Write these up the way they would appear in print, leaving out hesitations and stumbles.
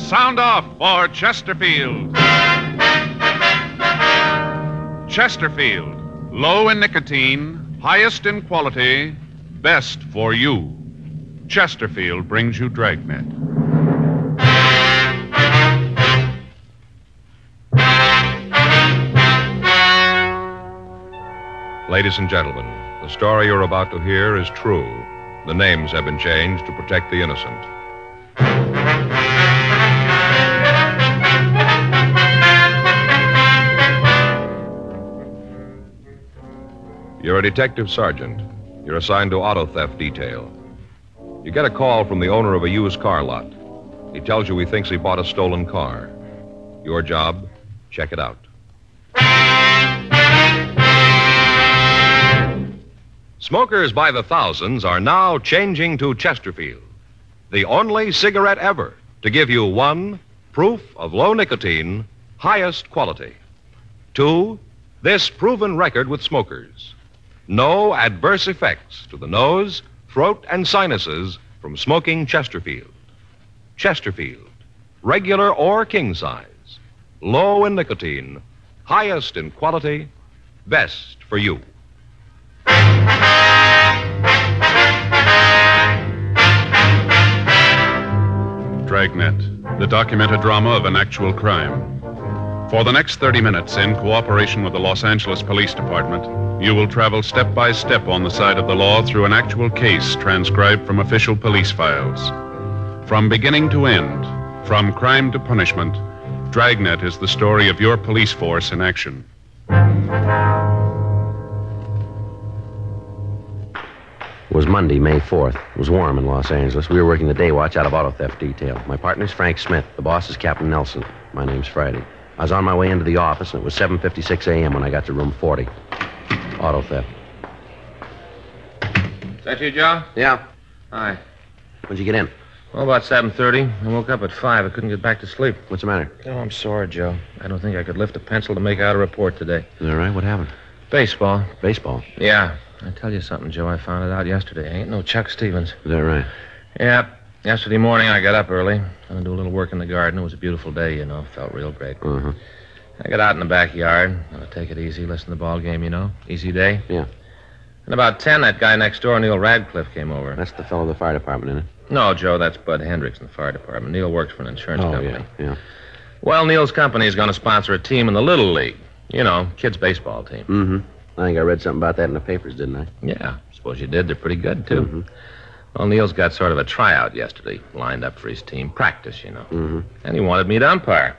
Sound off for Chesterfield. Chesterfield. Low in nicotine, highest in quality, best for you. Chesterfield brings you Dragnet. Ladies and gentlemen, the story you're about to hear is true. The names have been changed to protect the innocent. You're a detective sergeant. You're assigned to auto theft detail. You get a call from the owner of a used car lot. He tells you he thinks he bought a stolen car. Your job, check it out. Smokers by the thousands are now changing to Chesterfield, the only cigarette ever to give you 1, proof of low nicotine, highest quality. 2, this proven record with smokers. No adverse effects to the nose, throat, and sinuses from smoking Chesterfield. Chesterfield, regular or king size, low in nicotine, highest in quality, best for you. Dragnet, the documented drama of an actual crime. For the next 30 minutes, in cooperation with the Los Angeles Police Department, you will travel step by step on the side of the law through an actual case transcribed from official police files. From beginning to end, from crime to punishment, Dragnet is the story of your police force in action. It was Monday, May 4th. It was warm in Los Angeles. We were working the day watch out of auto theft detail. My partner's Frank Smith. The boss is Captain Nelson. My name's Friday. I was on my way into the office, and it was 7:56 a.m. when I got to room 40. Auto theft. Is that you, Joe? Yeah. Hi. When'd you get in? Well, about 7:30. I woke up at 5. I couldn't get back to sleep. What's the matter? Oh, I'm sore, Joe. I don't think I could lift a pencil to make out a report today. Is that right? What happened? Baseball. Baseball? Yeah. I tell you something, Joe. I found it out yesterday. I ain't no Chuck Stevens. Is that right? Yeah. Yesterday morning, I got up early. Going to do a little work in the garden. It was a beautiful day, you know. Felt real great. Uh-huh. I got out in the backyard. Going to take it easy, listen to the ball game, you know. Easy day. Yeah. And about 10, that guy next door, Neil Radcliffe, came over. That's the fellow in the fire department, isn't it? No, Joe, that's Bud Hendricks in the fire department. Neil works for an insurance company. Yeah. Well, Neil's company is going to sponsor a team in the Little League. You know, kids' baseball team. Mm-hmm. I think I read something about that in the papers, didn't I? Yeah, suppose you did. They're pretty good, too. Mm-hmm. Well, Neil's got sort of a tryout yesterday, lined up for his team. Practice, you know. Mm-hmm. And he wanted me to umpire.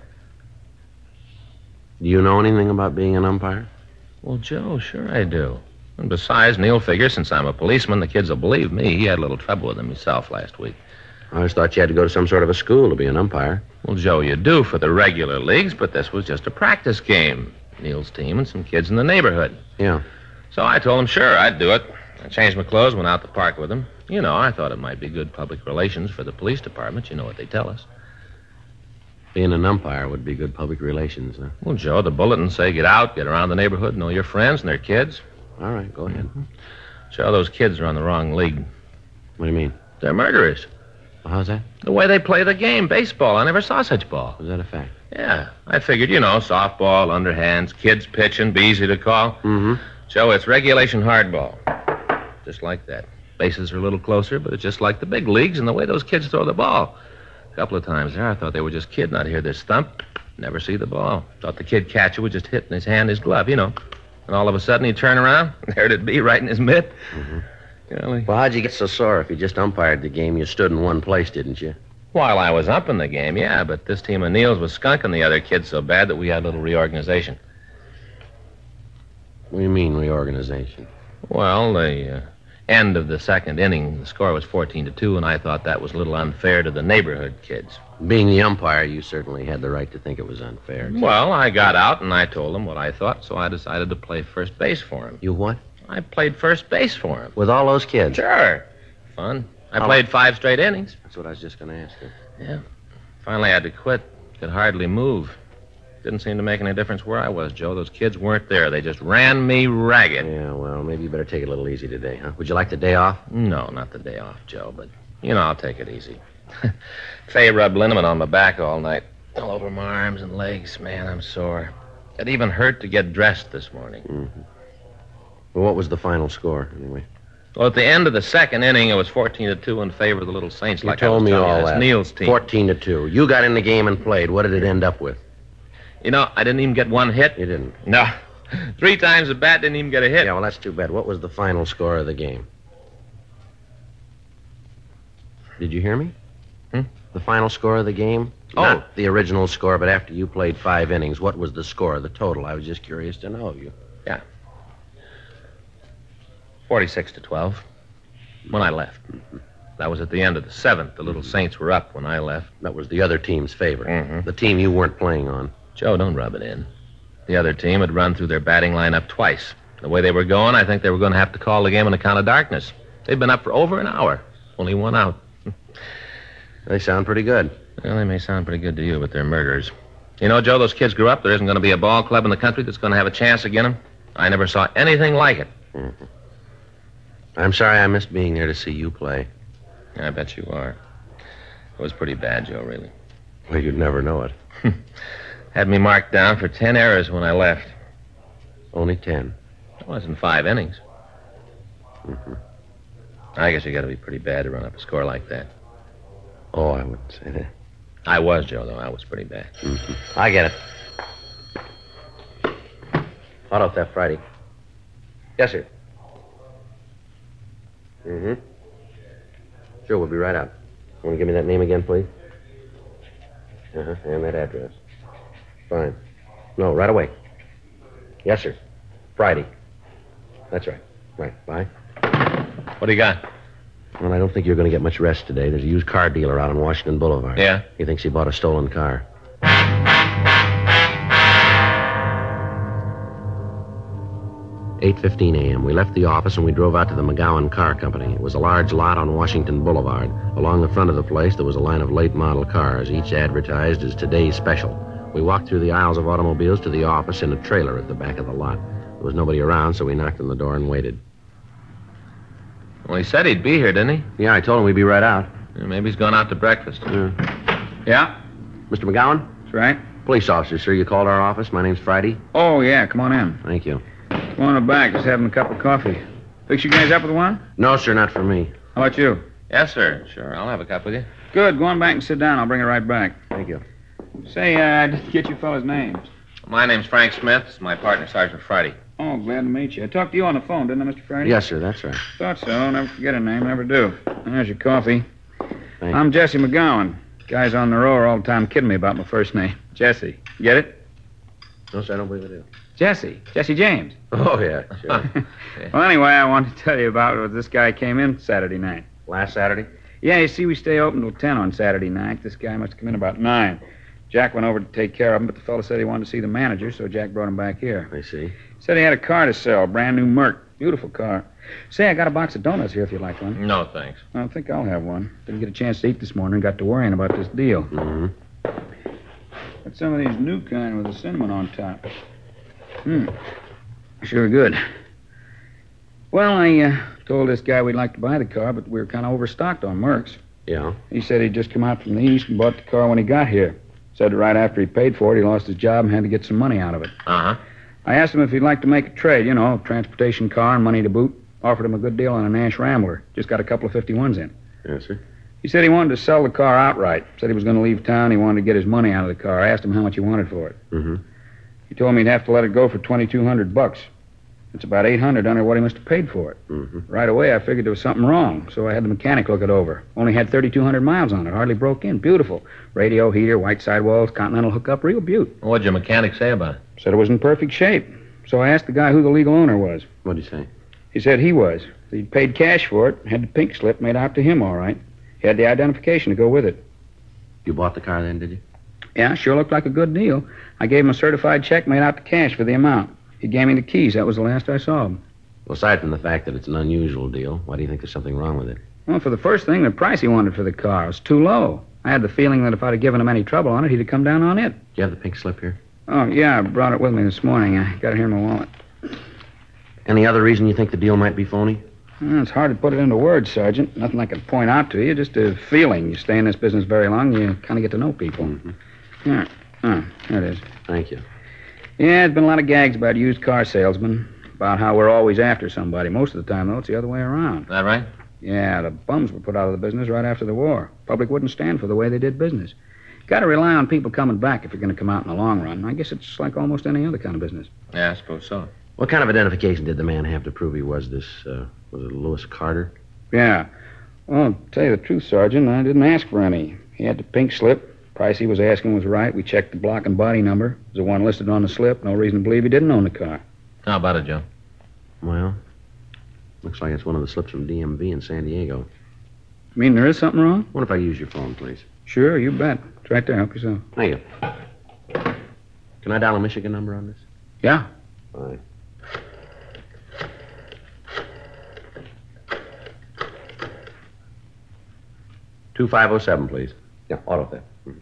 Do you know anything about being an umpire? Well, Joe, sure I do. And besides, Neil figures since I'm a policeman, the kids will believe me. He had a little trouble with them himself last week. I always thought you had to go to some sort of a school to be an umpire. Well, Joe, you do for the regular leagues, but this was just a practice game. Neil's team and some kids in the neighborhood. Yeah. So I told him, sure, I'd do it. I changed my clothes, went out to the park with him. You know, I thought it might be good public relations for the police department. You know what they tell us. Being an umpire would be good public relations, huh? Well, Joe, the bulletins say get out, get around the neighborhood, know your friends and their kids. All right, go ahead. Joe, those kids are on the wrong league. What do you mean? They're murderers. Well, how's that? The way they play the game, baseball. I never saw such ball. Is that a fact? Yeah. I figured, you know, softball, underhands, kids pitching, be easy to call. Mm-hmm. Joe, it's regulation hardball. Just like that. Bases are a little closer, but it's just like the big leagues and the way those kids throw the ball. A couple of times there, I thought they were just kidding. I'd hear this thump, never see the ball. Thought the kid catcher would just hit in his hand, his glove, you know. And all of a sudden he'd turn around, there'd it be right in his mitt. Mm-hmm. Golly. Well, how'd you get so sore if you just umpired the game? You stood in one place, didn't you? While I was up in the game, yeah, but this team of Neil's was skunking the other kids so bad that we had a little reorganization. What do you mean, reorganization? Well, the end of the second inning, the score was 14-2, and I thought that was a little unfair to the neighborhood kids. Being the umpire, you certainly had the right to think it was unfair. Well, I got out and I told them what I thought, so I decided to play first base for him. You what? I played first base for him. With all those kids? Sure. Fun. I played 5 straight innings. That's what I was just going to ask you. Yeah. Finally, I had to quit. Could hardly move. Didn't seem to make any difference where I was, Joe. Those kids weren't there. They just ran me ragged. Yeah, well, maybe you better take it a little easy today, huh? Would you like the day off? No, not the day off, Joe, but, you know, I'll take it easy. Fay rubbed liniment on my back all night. All over my arms and legs. Man, I'm sore. It even hurt to get dressed this morning. Mm-hmm. Well, what was the final score, anyway? Well, at the end of the second inning, it was 14-2 in favor of the Little Saints. You told me all that. It's Neil's team. 14-2. You got in the game and played. What did it end up with? You know, I didn't even get one hit. You didn't? No. 3 times the bat, didn't even get a hit. Yeah, well, that's too bad. What was the final score of the game? Did you hear me? The final score of the game? Oh. Not the original score, but after you played 5 innings, what was the score, the total? I was just curious to know. 46-12 when I left. That was at the end of the 7th. The Little Saints were up when I left. That was the other team's favor. Mhm. The team you weren't playing on. Joe, don't rub it in. The other team had run through their batting lineup twice. The way they were going, I think they were going to have to call the game on account of darkness. They'd been up for over an hour. Only 1 out. They sound pretty good. Well, they may sound pretty good to you, but they're murderers. You know, Joe, those kids grew up. There isn't going to be a ball club in the country that's going to have a chance against them. I never saw anything like it. Mm-hmm. I'm sorry I missed being there to see you play. I bet you are. It was pretty bad, Joe, really. Well, you'd never know it. Had me marked down for 10 errors when I left. Only 10. It wasn't 5 innings. Mm-hmm. I guess you got to be pretty bad to run up a score like that. Oh, I wouldn't say that. I was, Joe, though. I was pretty bad. Mm-hmm. I get it. Auto theft Friday. Yes, sir. Mm-hmm. Sure, we'll be right out. Want to give me that name again, please? Uh-huh, and that address. Fine. No, right away. Yes, sir. Friday. That's right. Right, bye. What do you got? Well, I don't think you're going to get much rest today. There's a used car dealer out on Washington Boulevard. Yeah? He thinks he bought a stolen car. 8:15 a.m. We left the office and we drove out to the McGowan Car Company. It was a large lot on Washington Boulevard. Along the front of the place, there was a line of late model cars, each advertised as today's special. We walked through the aisles of automobiles to the office in a trailer at the back of the lot. There was nobody around, so we knocked on the door and waited. Well, he said he'd be here, didn't he? Yeah, I told him we'd be right out. Maybe he's gone out to breakfast. Yeah, Mr. McGowan? that's right. Police officer, sir. You called our office. My name's Friday. Oh, yeah, come on in. Thank you. Come on in the back, just having a cup of coffee. Fix you guys up with one? No, sir, not for me. How about you? Yes, sir. Sure, I'll have a cup with you. Good, go on back and sit down. I'll bring it right back. Thank you. Say, I didn't get you fellas' names. My name's Frank Smith. It's my partner, Sergeant Friday. Oh, glad to meet you. I talked to you on the phone, didn't I, Mr. Friday? Yes, sir, that's right. Thought so. Never forget a name, never do. There's your coffee. Thank I'm Jesse McGowan. Guys on the row are all the time kidding me about my first name. Jesse. Get it? No, sir, I don't believe I do. Jesse. Jesse James. Oh, yeah, sure. Well, anyway, I wanted to tell you about what this guy came in Saturday night. Last Saturday? Yeah, you see, we stay open till 10 on Saturday night. This guy must have come in about 9. Jack went over to take care of him, but the fellow said he wanted to see the manager, so Jack brought him back here. I see. Said he had a car to sell, brand new Merc. Beautiful car. Say, I got a box of donuts here if you'd like one. No, thanks. I don't think I'll have one. Didn't get a chance to eat this morning. Got to worrying about this deal. Mm-hmm. Got some of these new kind with the cinnamon on top. Sure good. Well, I told this guy we'd like to buy the car, but we were kind of overstocked on Mercs. Yeah? He said he'd just come out from the east and bought the car when he got here. Said that right after he paid for it, he lost his job and had to get some money out of it. Uh-huh. I asked him if he'd like to make a trade, transportation car and money to boot. Offered him a good deal on a Nash Rambler. Just got a couple of 51s in. Yes, sir. He said he wanted to sell the car outright. Said he was going to leave town. He wanted to get his money out of the car. I asked him how much he wanted for it. Mm-hmm. He told me he'd have to let it go for $2,200. It's about $800 under what he must have paid for it. Mm-hmm. Right away, I figured there was something wrong, so I had the mechanic look it over. Only had 3,200 miles on it. Hardly broke in. Beautiful. Radio, heater, white sidewalls, continental hookup. Real beaut. What'd your mechanic say about it? Said it was in perfect shape. So I asked the guy who the legal owner was. What'd he say? He said he was. He'd paid cash for it, had the pink slip made out to him all right. He had the identification to go with it. You bought the car then, did you? Yeah, sure looked like a good deal. I gave him a certified check made out to cash for the amount. He gave me the keys. That was the last I saw of him. Well, aside from the fact that it's an unusual deal, why do you think there's something wrong with it? Well, for the first thing, the price he wanted for the car was too low. I had the feeling that if I'd have given him any trouble on it, he'd have come down on it. Do you have the pink slip here? Oh, yeah, I brought it with me this morning. I got it here in my wallet. Any other reason you think the deal might be phony? Well, it's hard to put it into words, Sergeant. Nothing I can point out to you, just a feeling. You stay in this business very long, you kind of get to know people. Mm-hmm. Yeah. Oh, there it is. Thank you. Yeah, there's been a lot of gags about used car salesmen, about how we're always after somebody. Most of the time, though, it's the other way around. Is that right? Yeah, the bums were put out of the business right after the war. Public wouldn't stand for the way they did business. Got to rely on people coming back if you're going to come out in the long run. I guess it's like almost any other kind of business. Yeah, I suppose so. What kind of identification did the man have to prove he was this, was it Lewis Carter? Yeah. Well, to tell you the truth, Sergeant, I didn't ask for any. He had the pink slip. Price he was asking was right. We checked the block and body number. It was the one listed on the slip. No reason to believe he didn't own the car. How about it, Joe? Well, looks like it's one of the slips from DMV in San Diego. You mean there is something wrong? What if I use your phone, please? Sure, you bet. It's right there. Help yourself. Thank you. Can I dial a Michigan number on this? Yeah. Fine. $2507, please. Yeah, auto theft. Mhm.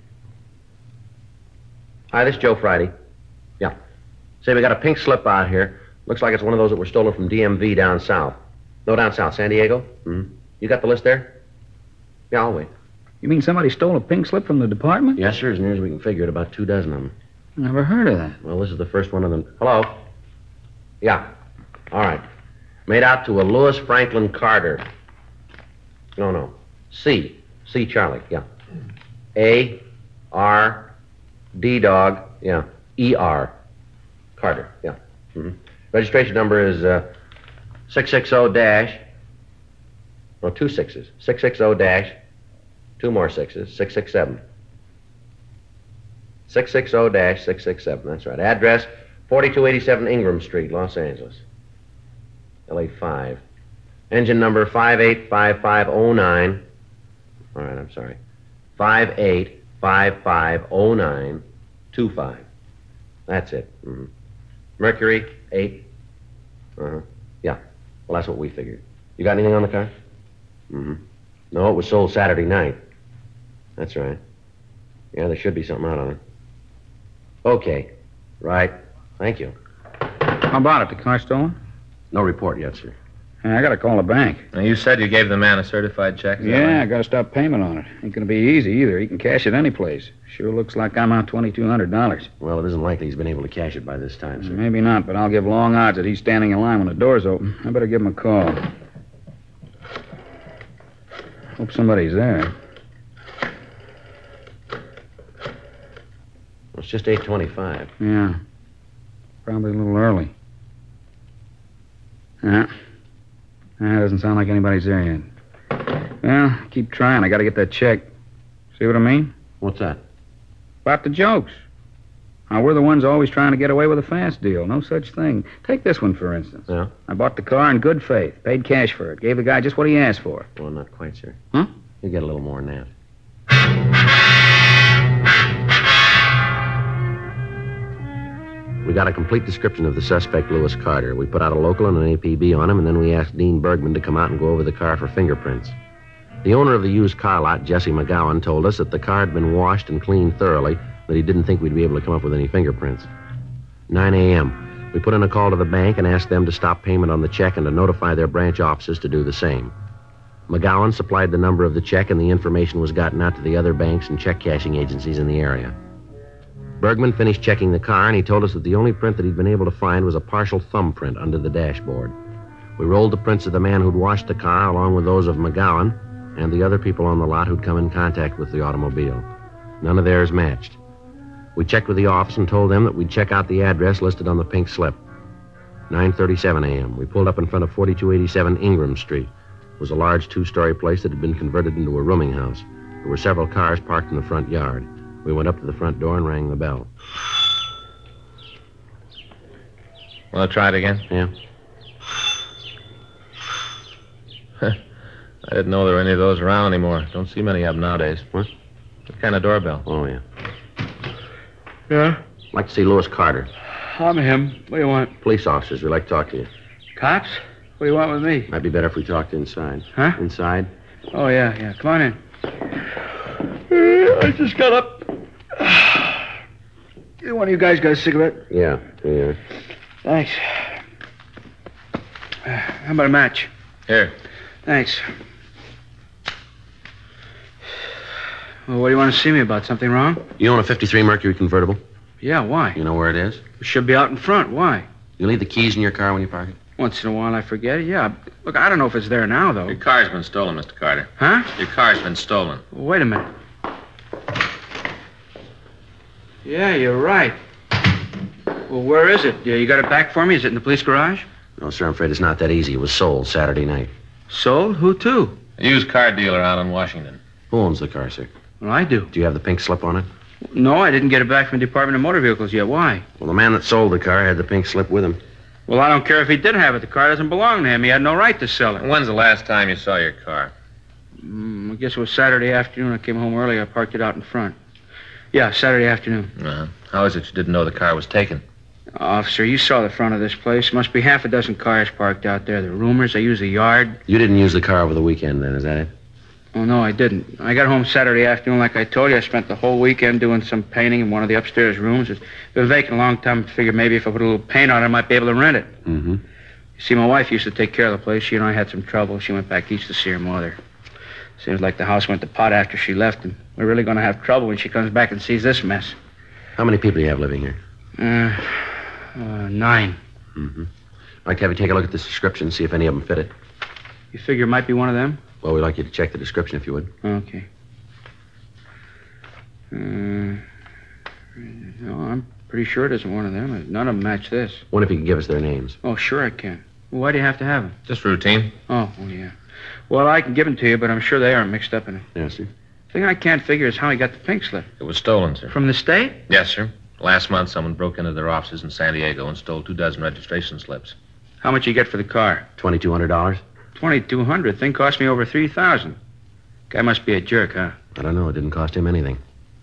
Hi, this is Joe Friday. Yeah. Say, we got a pink slip out here. Looks like it's one of those that were stolen from DMV down south. No, down south. San Diego? Mm-hmm. You got the list there? Yeah, I'll wait. You mean somebody stole a pink slip from the department? Yes, sir. As near as we can figure it, about 24 of them. Never heard of that. Well, this is the first one of them. Hello? Yeah. All right. Made out to a Lewis Franklin Carter. No. C. C. Charlie. Yeah. A. R. D. Dog. Yeah. E. R. Carter. Yeah. Mm-hmm. Registration number is 660 dash. No, 2 6s. 660 dash. 2 more 6s. 667. 660-667. That's right. Address 4287 Ingram Street, Los Angeles. LA 5. Engine number 585509. All right, I'm sorry. 58550925. That's it. Mm-hmm. Mercury 8. Uh-huh. Yeah. Well, that's what we figured. You got anything on the car? Mm-hmm. No, it was sold Saturday night. That's right. Yeah, there should be something out on it. Okay. Right. Thank you. How about it? The car stolen? No report yet, sir. I got to call the bank. Now, you said you gave the man a certified check. Is that Yeah, I right? got to stop payment on it. Ain't going to be easy either. He can cash it any place. Sure looks like I'm out $2,200. Well, it isn't likely he's been able to cash it by this time, sir. Maybe not, but I'll give long odds that he's standing in line when the door's open. I better give him a call. Hope somebody's there. Well, it's just 8:25. Yeah. Probably a little early. Yeah. Doesn't sound like anybody's there yet. Well, keep trying. I got to get that check. See what I mean? What's that? About the jokes. Now, we're the ones always trying to get away with a fast deal. No such thing. Take this one, for instance. Yeah? I bought the car in good faith. Paid cash for it. Gave the guy just what he asked for. Well, not quite, sir. Huh? You get a little more than that. We got a complete description of the suspect, Lewis Carter. We put out a local and an APB on him, and then we asked Dean Bergman to come out and go over the car for fingerprints. The owner of the used car lot, Jesse McGowan, told us that the car had been washed and cleaned thoroughly, that he didn't think we'd be able to come up with any fingerprints. 9 a.m. We put in a call to the bank and asked them to stop payment on the check and to notify their branch offices to do the same. McGowan supplied the number of the check, and the information was gotten out to the other banks and check cashing agencies in the area. Bergman finished checking the car, and he told us that the only print that he'd been able to find was a partial thumbprint under the dashboard. We rolled the prints of the man who'd washed the car along with those of McGowan and the other people on the lot who'd come in contact with the automobile. None of theirs matched. We checked with the office and told them that we'd check out the address listed on the pink slip. 9:37 a.m. We pulled up in front of 4287 Ingram Street. It was a large 2-story place that had been converted into a rooming house. There were several cars parked in the front yard. We went up to the front door and rang the bell. Want to try it again? Yeah? I didn't know there were any of those around anymore. Don't see many of them nowadays. What? What kind of doorbell? Oh, yeah. Yeah? I'd like to see Lewis Carter. I'm him. What do you want? Police officers, we'd like to talk to you. Cops? What do you want with me? Might be better if we talked inside. Huh? Inside? Oh, yeah. Come on in. I just got up. Either one of you guys got a cigarette? Yeah. Thanks. How about a match? Here. Thanks. Well, what do you want to see me about? Something wrong? You own a 53 Mercury convertible? Yeah, why? You know where it is? It should be out in front. Why? You leave the keys in your car when you park it? Once in a while I forget it, yeah. Look, I don't know if it's there now, though. Your car's been stolen, Mr. Carter. Huh? Your car's been stolen. Wait a minute. Yeah, you're right. Well, where is it? You got it back for me? Is it in the police garage? No, sir, I'm afraid it's not that easy. It was sold Saturday night. Sold? Who to? A used car dealer out on Washington. Who owns the car, sir? Well, I do. Do you have the pink slip on it? No, I didn't get it back from the Department of Motor Vehicles yet. Why? Well, the man that sold the car had the pink slip with him. Well, I don't care if he did have it. The car doesn't belong to him. He had no right to sell it. When's the last time you saw your car? I guess it was Saturday afternoon. I came home early. I parked it out in front. Yeah, Saturday afternoon. Uh-huh. How is it you didn't know the car was taken? Officer, you saw the front of this place. Must be half a dozen cars parked out there. The rumors, they use the yard. You didn't use the car over the weekend, then, is that it? Oh, no, I didn't. I got home Saturday afternoon, like I told you. I spent the whole weekend doing some painting in one of the upstairs rooms. It's been vacant a long time. I figured maybe if I put a little paint on it, I might be able to rent it. Mm-hmm. You see, my wife used to take care of the place. She and I had some trouble. She went back east to see her mother. Seems like the house went to pot after she left, and we're really going to have trouble when she comes back and sees this mess. How many people do you have living here? 9. Mm-hmm. I'd like to have you take a look at this description, see if any of them fit it. You figure it might be one of them? Well, we'd like you to check the description if you would. Okay. No, I'm pretty sure it isn't one of them. None of them match this. Wonder if you could give us their names. Oh, sure I can. Well, why do you have to have them? Just routine. Oh, yeah. Well, I can give them to you, but I'm sure they aren't mixed up in it. Yes, sir. The thing I can't figure is how he got the pink slip. It was stolen, sir. From the state? Yes, sir. Last month, someone broke into their offices in San Diego and stole 24 registration slips. How much you get for the car? $2,200? $2,200. Thing cost me over $3,000. Guy must be a jerk, huh? I don't know. It didn't cost him anything.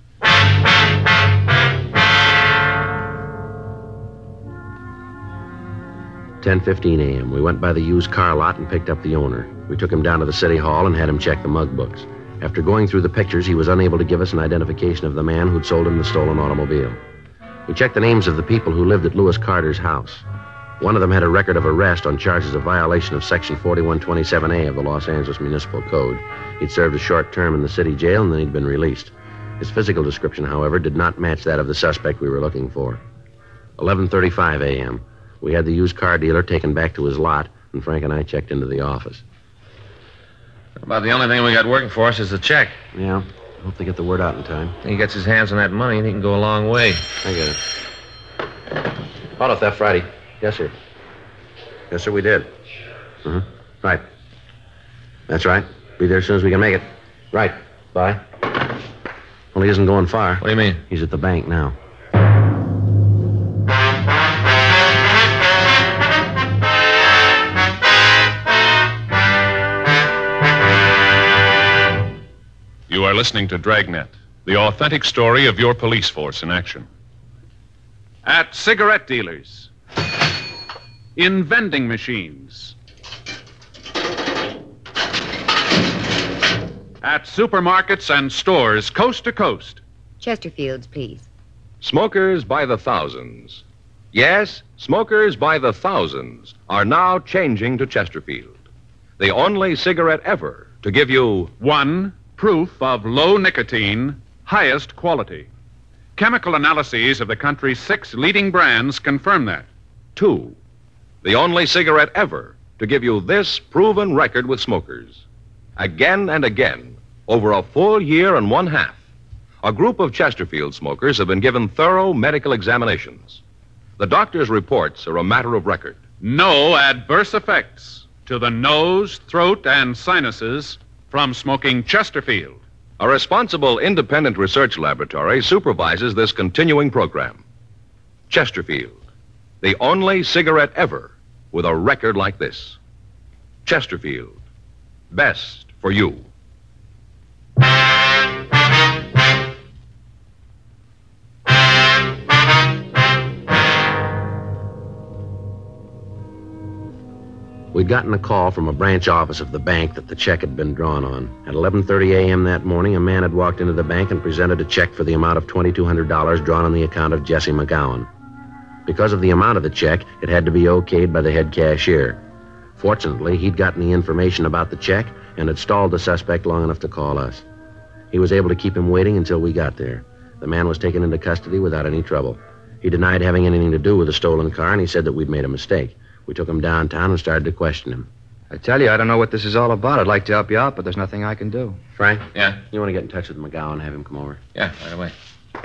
10:15 a.m. We went by the used car lot and picked up the owner. We took him down to the city hall and had him check the mug books. After going through the pictures, he was unable to give us an identification of the man who'd sold him the stolen automobile. We checked the names of the people who lived at Lewis Carter's house. One of them had a record of arrest on charges of violation of Section 4127A of the Los Angeles Municipal Code. He'd served a short term in the city jail, and then he'd been released. His physical description, however, did not match that of the suspect we were looking for. 11:35 a.m. We had the used car dealer taken back to his lot, and Frank and I checked into the office. About the only thing we got working for us is the check. Yeah, I hope they get the word out in time. He gets his hands on that money, and he can go a long way. I get it. Auto theft Friday. Yes, sir. Yes, sir, we did. Uh-huh. Right. That's right. Be there as soon as we can make it. Right. Bye. Well, he isn't going far. What do you mean? He's at the bank now. You are listening to Dragnet, the authentic story of your police force in action. At cigarette dealers, in vending machines, at supermarkets and stores coast to coast. Chesterfields, please. Smokers by the thousands. Yes, smokers by the thousands are now changing to Chesterfield, the only cigarette ever to give you One, proof of low nicotine, highest quality. Chemical analyses of the country's 6 leading brands confirm that. 2, the only cigarette ever to give you this proven record with smokers. Again and again, over a full year and 1/2, a group of Chesterfield smokers have been given thorough medical examinations. The doctor's reports are a matter of record. No adverse effects to the nose, throat, and sinuses from smoking Chesterfield. A responsible independent research laboratory supervises this continuing program. Chesterfield, the only cigarette ever with a record like this. Chesterfield, best for you. We'd gotten a call from a branch office of the bank that the check had been drawn on. At 11:30 a.m. that morning, a man had walked into the bank and presented a check for the amount of $2,200 drawn on the account of Jesse McGowan. Because of the amount of the check, it had to be okayed by the head cashier. Fortunately, he'd gotten the information about the check and had stalled the suspect long enough to call us. He was able to keep him waiting until we got there. The man was taken into custody without any trouble. He denied having anything to do with the stolen car, and he said that we'd made a mistake. We took him downtown and started to question him. I tell you, I don't know what this is all about. I'd like to help you out, but there's nothing I can do. Frank? Yeah? You want to get in touch with McGowan and have him come over? Yeah, right away.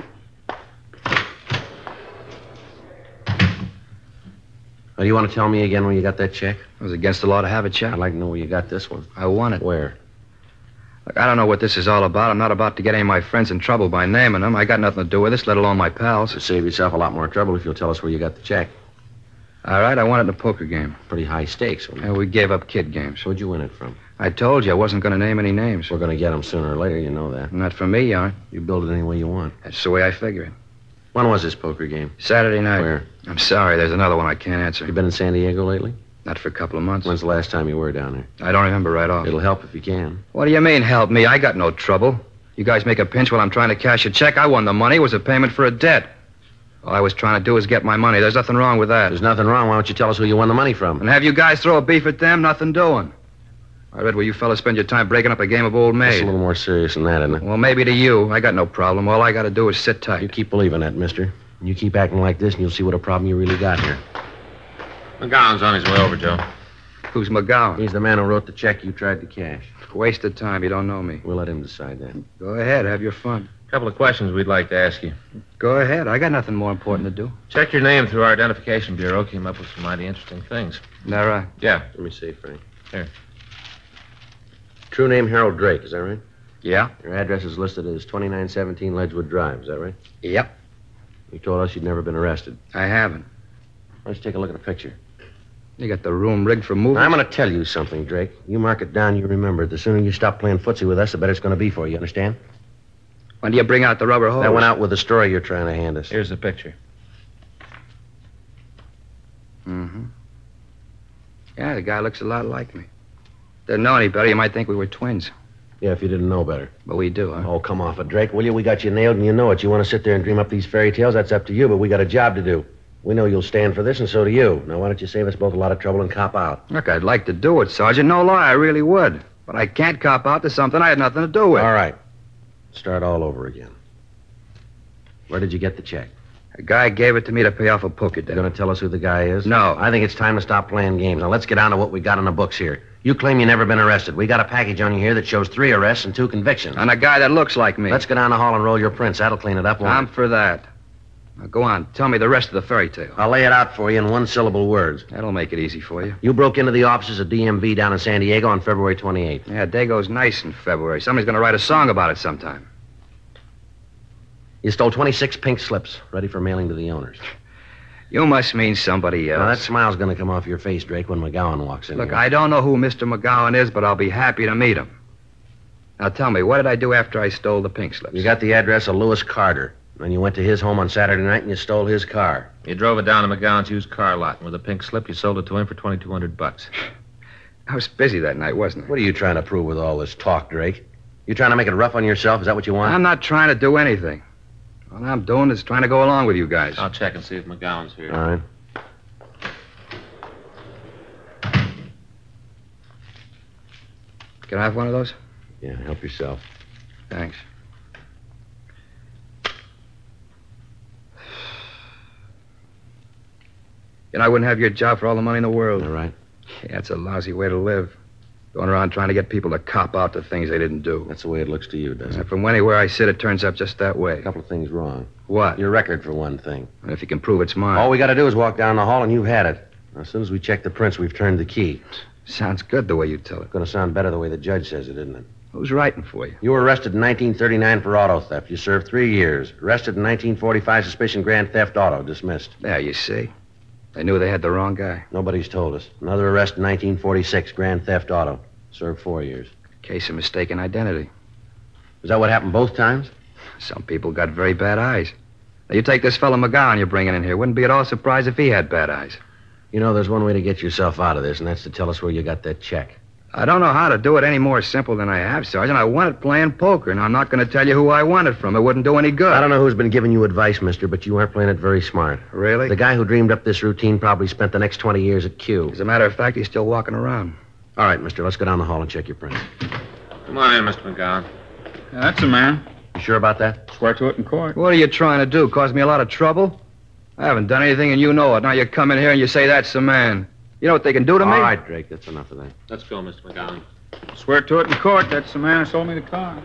Oh, you want to tell me again where you got that check? It was against the law to have a check. I'd like to know where you got this one. I won it. Where? Look, I don't know what this is all about. I'm not about to get any of my friends in trouble by naming them. I got nothing to do with this, let alone my pals. You'll save yourself a lot more trouble if you'll tell us where you got the check. All right, I won it in a poker game. Pretty high stakes. And we gave up kid games. Where'd you win it from? I told you I wasn't going to name any names. We're going to get them sooner or later, you know that. Not for me, you aren't. You build it any way you want. That's the way I figure it. When was this poker game? Saturday night. Where? I'm sorry, there's another one I can't answer. You been in San Diego lately? Not for a couple of months. When's the last time you were down there? I don't remember right off. It'll help if you can. What do you mean, help me? I got no trouble. You guys make a pinch while I'm trying to cash a check. I won the money. It was a payment for a debt. All I was trying to do was get my money. There's nothing wrong with that. There's nothing wrong. Why don't you tell us who you won the money from? And have you guys throw a beef at them? Nothing doing. I read where you fellas spend your time breaking up a game of old It's maid. a little more serious than that, isn't it? Well, maybe to you. I got no problem. All I got to do is sit tight. You keep believing that, mister. You keep acting like this, and you'll see what a problem you really got here. McGowan's on his way over, Joe. Who's McGowan? He's the man who wrote the check you tried to cash. Waste of time. You don't know me. We'll let him decide that. Go ahead. Have your fun. A couple of questions we'd like to ask you. Go ahead. I got nothing more important to do. Checked your name through our identification bureau. Came up with some mighty interesting things. Is that right? Yeah. Let me see, Frank. Here. True name Harold Drake, is that right? Yeah? Your address is listed as 2917 Ledgewood Drive, is that right? Yep. You told us you'd never been arrested. I haven't. Why don't you take a look at the picture? You got the room rigged for movies? I'm going to tell you something, Drake. You mark it down, you remember it. The sooner you stop playing footsie with us, the better it's going to be for you, understand? When do you bring out the rubber hose? That went out with the story you're trying to hand us. Here's the picture. Mm-hmm. Yeah, the guy looks a lot like me. Didn't know any better, you might think we were twins. Yeah, if you didn't know better. But we do, huh? Oh, come off it, Drake, will you? We got you nailed and you know it. You want to sit there and dream up these fairy tales? That's up to you, but we got a job to do. We know you'll stand for this, and so do you. Now, why don't you save us both a lot of trouble and cop out? Look, I'd like to do it, Sergeant. No lie, I really would. But I can't cop out to something I had nothing to do with. All right. Start all over again. Where did you get the check? A guy gave it to me to pay off a poker You debt. going to tell us who the guy is? No. I think it's time to stop playing games. Now, let's get down to what we got on the books here. You claim you never been arrested. We got a package on you here that shows 3 arrests and 2 convictions. On a guy that looks like me. Let's go down the hall and roll your prints. That'll clean it up, won't I'm it? for that. Now, go on. Tell me the rest of the fairy tale. I'll lay it out for you in 1-syllable words. That'll make it easy for you. You broke into the offices of DMV down in San Diego on February 28th. Yeah, day goes nice in February. Somebody's going to write a song about it sometime. You stole 26 pink slips, ready for mailing to the owners. You must mean somebody else. Now, that smile's going to come off your face, Drake, when McGowan walks in Look, here. I don't know who Mr. McGowan is, but I'll be happy to meet him. Now, tell me, what did I do after I stole the pink slips? You got the address of Lewis Carter. Then you went to his home on Saturday night and you stole his car. You drove it down to McGowan's used car lot, and with a pink slip, you sold it to him for $2,200. I was busy that night, wasn't I? What are you trying to prove with all this talk, Drake? You trying to make it rough on yourself? Is that what you want? I'm not trying to do anything. All I'm doing is trying to go along with you guys. I'll check and see if McGowan's here. All right. Can I have one of those? Yeah, help yourself. Thanks. You know, I wouldn't have your job for all the money in the world. All right. Yeah, it's a lousy way to live. Going around trying to get people to cop out to things they didn't do. That's the way it looks to you, doesn't it? From anywhere I sit, it turns up just that way. A couple of things wrong. What? Your record, for one thing. And if you can prove it's mine. All we got to do is walk down the hall and you've had it. Now, as soon as we check the prints, we've turned the key. Sounds good the way you tell it. Going to sound better the way the judge says it, isn't it? Who's writing for you? You were arrested in 1939 for auto theft. You served 3 years. Arrested in 1945, suspicion grand theft auto. Dismissed. There, you see. They knew they had the wrong guy. Nobody's told us. Another arrest in 1946, grand theft auto. Served 4 years. Case of mistaken identity. Is that what happened both times? Some people got very bad eyes. Now, you take this fellow McGowan you're bringing in here. Wouldn't be at all surprised if he had bad eyes. You know, there's one way to get yourself out of this, and that's to tell us where you got that check. I don't know how to do it any more simple than I have, Sergeant. I won it playing poker, and I'm not going to tell you who I won it from. It wouldn't do any good. I don't know who's been giving you advice, mister, but you aren't playing it very smart. Really? The guy who dreamed up this routine probably spent the next 20 years at Q. As a matter of fact, he's still walking around. All right, mister, let's go down the hall and check your prints. Come on in, Mr. McGowan. That's the man. You sure about that? Swear to it in court. What are you trying to do? Cause me a lot of trouble? I haven't done anything, and you know it. Now you come in here and you say that's the man. You know what they can do to me? All right, Drake, that's enough of that. Let's go, Mr. McGowan. Swear to it in court. That's the man who sold me the car.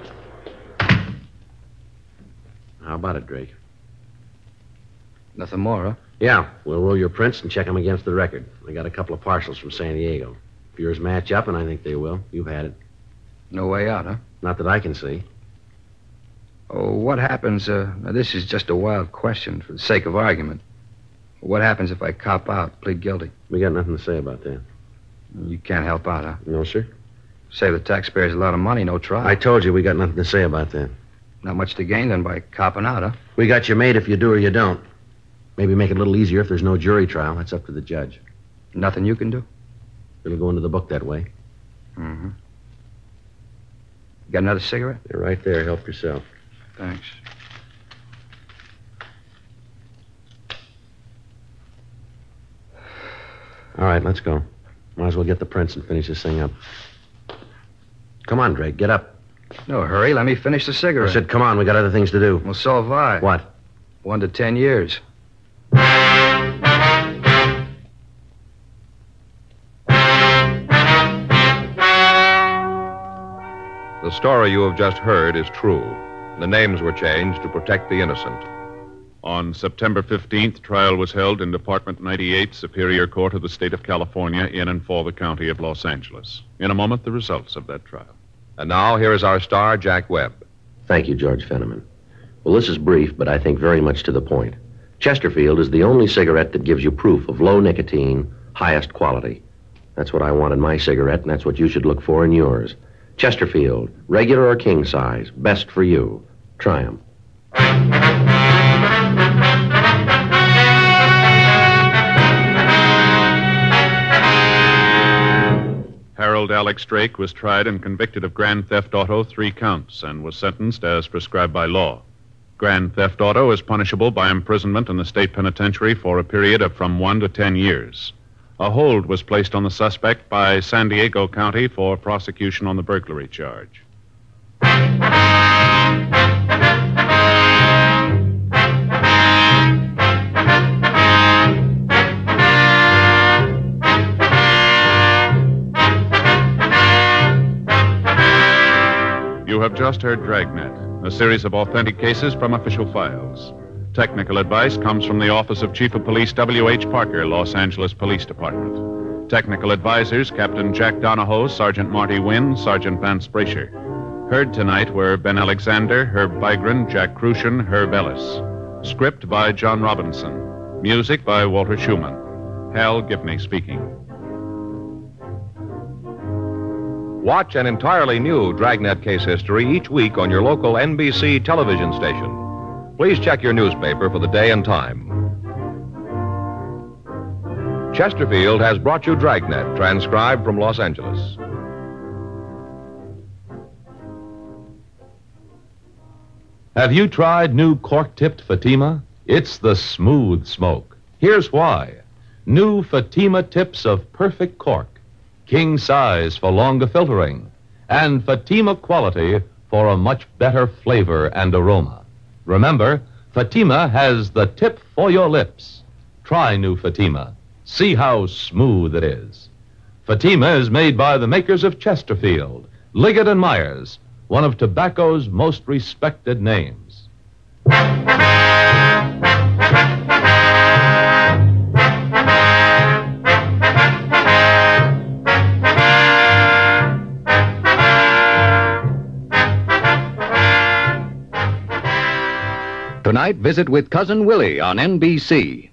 How about it, Drake? Nothing more, huh? Yeah, we'll roll your prints and check them against the record. I got a couple of partials from San Diego. If yours match up, and I think they will, you've had it. No way out, huh? Not that I can see. Oh, what happens, now this is just a wild question for the sake of argument. What happens if I cop out, plead guilty? We got nothing to say about that. You can't help out, huh? No, sir? Save the taxpayers a lot of money, no trial. I told you we got nothing to say about that. Not much to gain then by copping out, huh? We got you made if you do or you don't. Maybe make it a little easier if there's no jury trial. That's up to the judge. Nothing you can do? It'll go into the book that way. Mm-hmm. You got another cigarette? They're right there. Help yourself. Thanks. All right, let's go. Might as well get the prints and finish this thing up. Come on, Drake, get up. No hurry. Let me finish the cigarette. I said, come on, we got other things to do. Well, so have I. What? 1 to 10 years. The story you have just heard is true. The names were changed to protect the innocent. On September 15th, trial was held in Department 98, Superior Court of the State of California, in and for the County of Los Angeles. In a moment, the results of that trial. And now, here is our star, Jack Webb. Thank you, George Fenneman. Well, this is brief, but I think very much to the point. Chesterfield is the only cigarette that gives you proof of low nicotine, highest quality. That's what I want in my cigarette, and that's what you should look for in yours. Chesterfield, regular or king size, best for you. Try 'em. Harold Alex Drake was tried and convicted of grand theft auto, 3 counts, and was sentenced as prescribed by law. Grand theft auto is punishable by imprisonment in the state penitentiary for a period of from 1 to 10 years. A hold was placed on the suspect by San Diego County for prosecution on the burglary charge. You have just heard Dragnet, a series of authentic cases from official files. Technical advice comes from the Office of Chief of Police W.H. Parker, Los Angeles Police Department. Technical advisors, Captain Jack Donahoe, Sergeant Marty Wynn, Sergeant Vance Brasher. Heard tonight were Ben Alexander, Herb Bygren, Jack Crucian, Herb Ellis. Script by John Robinson. Music by Walter Schumann. Hal Gibney speaking. Watch an entirely new Dragnet case history each week on your local NBC television station. Please check your newspaper for the day and time. Chesterfield has brought you Dragnet, transcribed from Los Angeles. Have you tried new cork-tipped Fatima? It's the smooth smoke. Here's why. New Fatima tips of perfect cork. King size for longer filtering. And Fatima quality for a much better flavor and aroma. Remember, Fatima has the tip for your lips. Try new Fatima. See how smooth it is. Fatima is made by the makers of Chesterfield, Liggett and Myers, one of tobacco's most respected names. Tonight, visit with Cousin Willie on NBC.